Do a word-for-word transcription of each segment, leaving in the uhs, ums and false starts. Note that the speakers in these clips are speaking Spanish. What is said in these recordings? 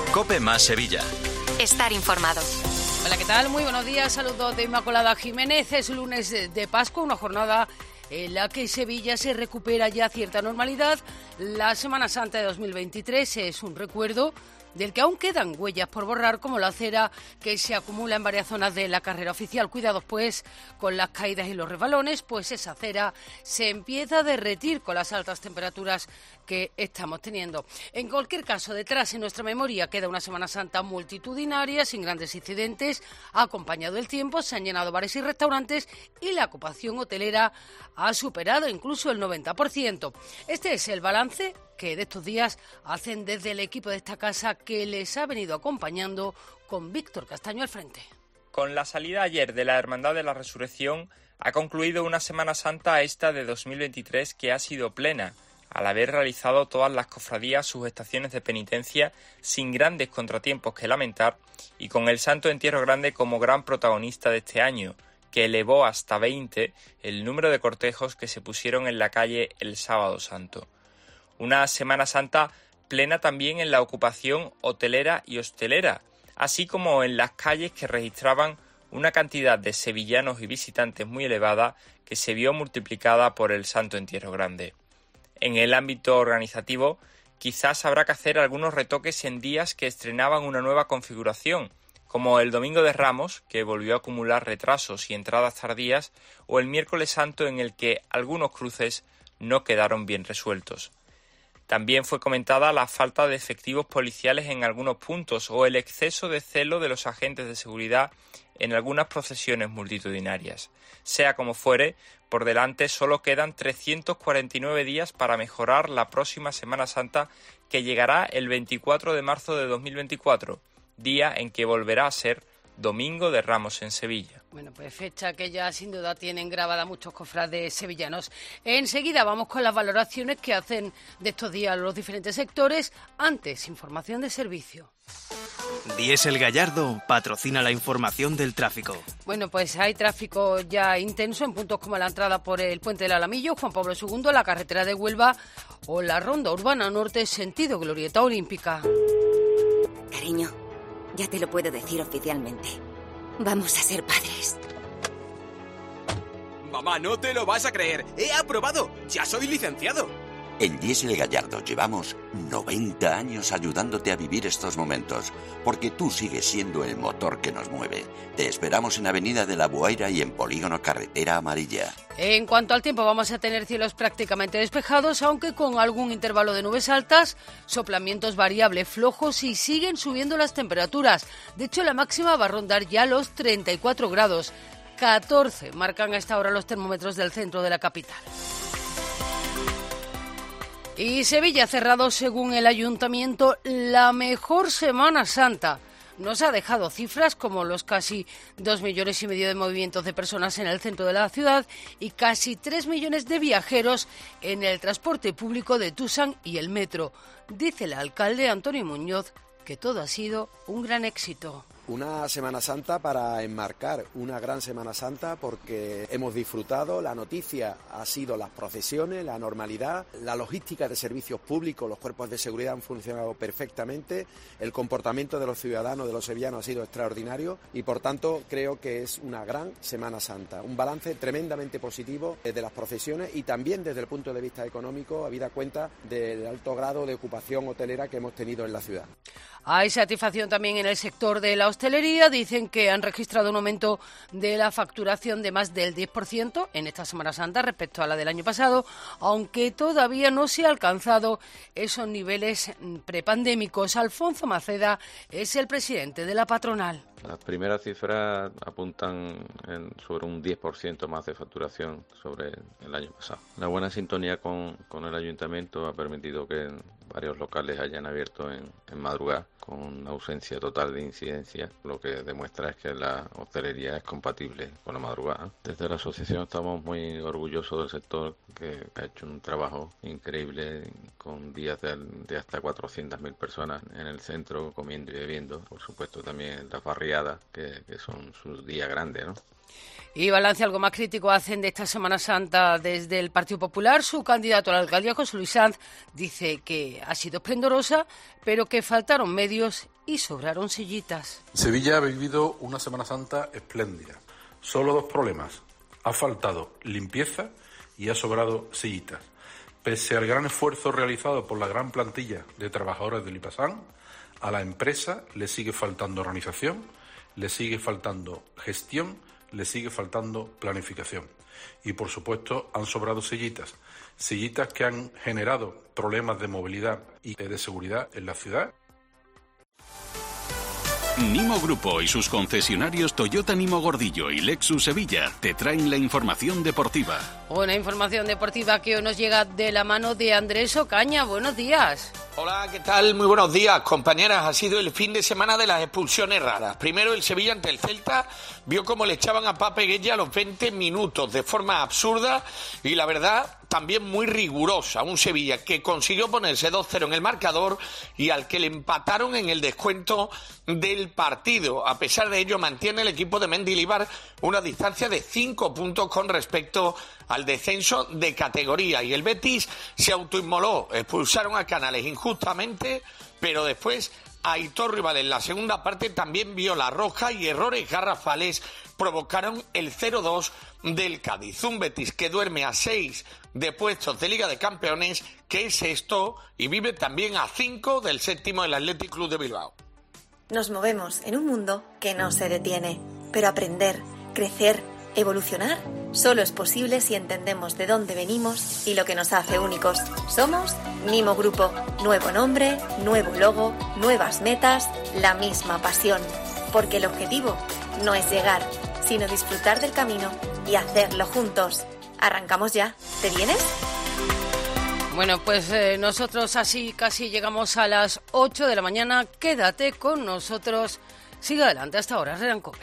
COPE más Sevilla. Estar informado. Hola, ¿qué tal? Muy buenos días. Saludos de Inmaculada Jiménez. Es lunes de Pascua, una jornada en la que Sevilla se recupera ya cierta normalidad. La Semana Santa de dos mil veintitrés es un recuerdo del que aún quedan huellas por borrar, como la acera que se acumula en varias zonas de la carrera oficial. Cuidado, pues, con las caídas y los resbalones, pues esa acera se empieza a derretir con las altas temperaturas que estamos teniendo. En cualquier caso, detrás en nuestra memoria queda una Semana Santa multitudinaria, sin grandes incidentes, ha acompañado el tiempo, se han llenado bares y restaurantes y la ocupación hotelera ha superado incluso el noventa por ciento. Este es el balance que de estos días hacen desde el equipo de esta casa que les ha venido acompañando, con Víctor Castaño al frente. Con la salida ayer de la Hermandad de la Resurrección ha concluido una Semana Santa esta de dos mil veintitrés que ha sido plena, al haber realizado todas las cofradías sus estaciones de penitencia sin grandes contratiempos que lamentar y con el Santo Entierro Grande como gran protagonista de este año, que elevó hasta veinte el número de cortejos que se pusieron en la calle el Sábado Santo. Una Semana Santa plena también en la ocupación hotelera y hostelera, así como en las calles que registraban una cantidad de sevillanos y visitantes muy elevada que se vio multiplicada por el Santo Entierro Grande. En el ámbito organizativo, quizás habrá que hacer algunos retoques en días que estrenaban una nueva configuración, como el Domingo de Ramos, que volvió a acumular retrasos y entradas tardías, o el Miércoles Santo, en el que algunos cruces no quedaron bien resueltos. También fue comentada la falta de efectivos policiales en algunos puntos o el exceso de celo de los agentes de seguridad en algunas procesiones multitudinarias. Sea como fuere, por delante solo quedan trescientos cuarenta y nueve días para mejorar la próxima Semana Santa, que llegará el veinticuatro de marzo de dos mil veinticuatro, día en que volverá a ser Domingo de Ramos en Sevilla. Bueno, pues fecha que ya sin duda tienen grabada muchos cofrades sevillanos. Enseguida vamos con las valoraciones que hacen de estos días los diferentes sectores. Antes, información de servicio. Diesel Gallardo patrocina la información del tráfico. Bueno, pues hay tráfico ya intenso en puntos como la entrada por el Puente del Alamillo, Juan Pablo segundo, la carretera de Huelva o la Ronda Urbana Norte, sentido Glorieta Olímpica. Cariño, ya te lo puedo decir oficialmente. Vamos a ser padres. Mamá, no te lo vas a creer. ¡He aprobado! ¡Ya soy licenciado! En Diesel Gallardo llevamos noventa años ayudándote a vivir estos momentos, porque tú sigues siendo el motor que nos mueve. Te esperamos en Avenida de la Buaira y en Polígono Carretera Amarilla. En cuanto al tiempo, vamos a tener cielos prácticamente despejados, aunque con algún intervalo de nubes altas, soplamientos variables flojos y siguen subiendo las temperaturas. De hecho, la máxima va a rondar ya los treinta y cuatro grados. catorce marcan a esta hora los termómetros del centro de la capital. Y Sevilla ha cerrado, según el Ayuntamiento, la mejor Semana Santa. Nos ha dejado cifras como los casi dos millones y medio de movimientos de personas en el centro de la ciudad y casi tres millones de viajeros en el transporte público de Tusam y el metro. Dice el alcalde Antonio Muñoz que todo ha sido un gran éxito. Una Semana Santa para enmarcar una gran Semana Santa porque hemos disfrutado, la noticia ha sido las procesiones, la normalidad, la logística de servicios públicos, los cuerpos de seguridad han funcionado perfectamente, el comportamiento de los ciudadanos, de los sevillanos ha sido extraordinario y por tanto creo que es una gran Semana Santa, un balance tremendamente positivo de las procesiones y también desde el punto de vista económico, habida cuenta del alto grado de ocupación hotelera que hemos tenido en la ciudad. Hay satisfacción también en el sector de la hostelería. Dicen que han registrado un aumento de la facturación de más del diez por ciento en esta Semana Santa respecto a la del año pasado, aunque todavía no se ha alcanzado esos niveles prepandémicos. Alfonso Maceda es el presidente de la patronal. Las primeras cifras apuntan en sobre un diez por ciento más de facturación sobre el año pasado. La buena sintonía con, con el ayuntamiento ha permitido que varios locales hayan abierto en, en madrugada con ausencia total de incidencia, lo que demuestra es que la hostelería es compatible con la madrugada. Desde la asociación estamos muy orgullosos del sector que ha hecho un trabajo increíble con días de, de hasta cuatrocientas mil personas en el centro comiendo y bebiendo. Por supuesto también las barriadas que, que son sus días grandes, ¿no? Y balance algo más crítico hacen de esta Semana Santa desde el Partido Popular. Su candidato a la alcaldía, José Luis Sanz, dice que ha sido esplendorosa, pero que faltaron medios y sobraron sillitas. Sevilla ha vivido una Semana Santa espléndida. Solo dos problemas. Ha faltado limpieza y ha sobrado sillitas. Pese al gran esfuerzo realizado por la gran plantilla de trabajadores del IPASAN, a la empresa le sigue faltando organización, le sigue faltando gestión, le sigue faltando planificación. Y, por supuesto, han sobrado sillitas. Sillitas que han generado problemas de movilidad y de seguridad en la ciudad. Nimo Grupo y sus concesionarios Toyota Nimo Gordillo y Lexus Sevilla te traen la información deportiva. Una información deportiva que hoy nos llega de la mano de Andrés Ocaña. Buenos días. Hola, ¿qué tal? Muy buenos días, compañeras. Ha sido el fin de semana de las expulsiones raras. Primero el Sevilla ante el Celta vio cómo le echaban a Pape Gueye a los veinte minutos de forma absurda y la verdad también muy rigurosa. Un Sevilla que consiguió ponerse dos cero en el marcador y al que le empataron en el descuento del partido. A pesar de ello mantiene el equipo de Mendilibar una distancia de cinco puntos con respecto al descenso de categoría y el Betis se autoinmoló. Expulsaron a Canales injustamente, pero después Aitor Rival en la segunda parte también vio la roja y errores garrafales provocaron el cero dos del Cádiz. Un Betis que duerme a seis de puestos de Liga de Campeones, que es sexto, y vive también a cinco del séptimo del Athletic Club de Bilbao. Nos movemos en un mundo que no se detiene, pero aprender, crecer, evolucionar solo es posible si entendemos de dónde venimos y lo que nos hace únicos. Somos Nimo Grupo. Nuevo nombre, nuevo logo, nuevas metas, la misma pasión. Porque el objetivo no es llegar, sino disfrutar del camino y hacerlo juntos. Arrancamos ya. ¿Te vienes? Bueno, pues eh, nosotros así casi llegamos a las ocho de la mañana. Quédate con nosotros. Sigue adelante hasta ahora, Redan Cope.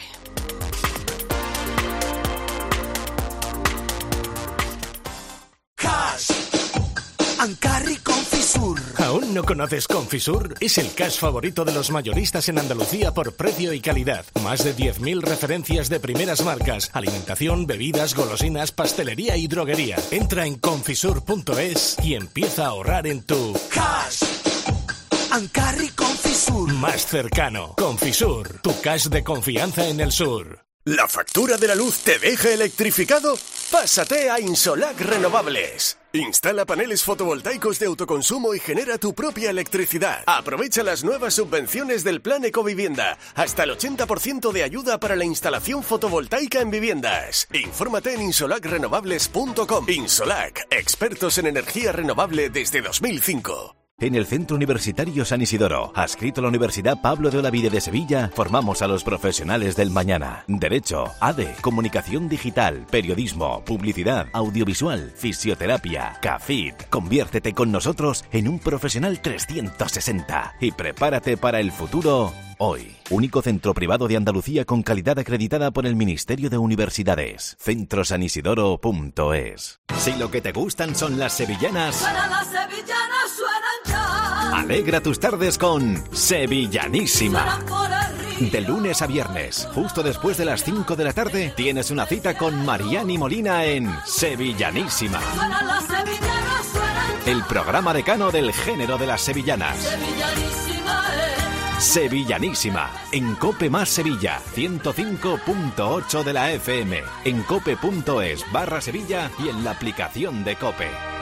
Cash and Carry Confisur. ¿Aún no conoces Confisur? Es el cash favorito de los mayoristas en Andalucía por precio y calidad. Más de diez mil referencias de primeras marcas. Alimentación, bebidas, golosinas, pastelería y droguería. Entra en confisur punto es y empieza a ahorrar en tu Cash and Carry Confisur. Más cercano. Confisur, tu cash de confianza en el sur. ¿La factura de la luz te deja electrificado? Pásate a Insolac Renovables. Instala paneles fotovoltaicos de autoconsumo y genera tu propia electricidad. Aprovecha las nuevas subvenciones del Plan Ecovivienda. Hasta el ochenta por ciento de ayuda para la instalación fotovoltaica en viviendas. Infórmate en insolac renovables punto com. Insolac, expertos en energía renovable desde dos mil cinco. En el Centro Universitario San Isidoro, adscrito a la Universidad Pablo de Olavide de Sevilla, formamos a los profesionales del mañana. Derecho, A D E, Comunicación Digital, Periodismo, Publicidad, Audiovisual, Fisioterapia, CAFIT. Conviértete con nosotros en un profesional trescientos sesenta y prepárate para el futuro hoy. Único centro privado de Andalucía con calidad acreditada por el Ministerio de Universidades. centro san isidoro punto es. Si lo que te gustan son las sevillanas, Suenan las sevillanas, suenan ya. Alegra tus tardes con Sevillanísima. De lunes a viernes, justo después de las cinco de la tarde, tienes una cita con Mariani Molina en Sevillanísima. Suenan las sevillanas, suenan ya. El programa decano del género de las sevillanas. Sevillanísima es. Sevillanísima, en Cope más Sevilla, ciento cinco punto ocho de la F M, en cope punto es barra Sevilla y en la aplicación de Cope.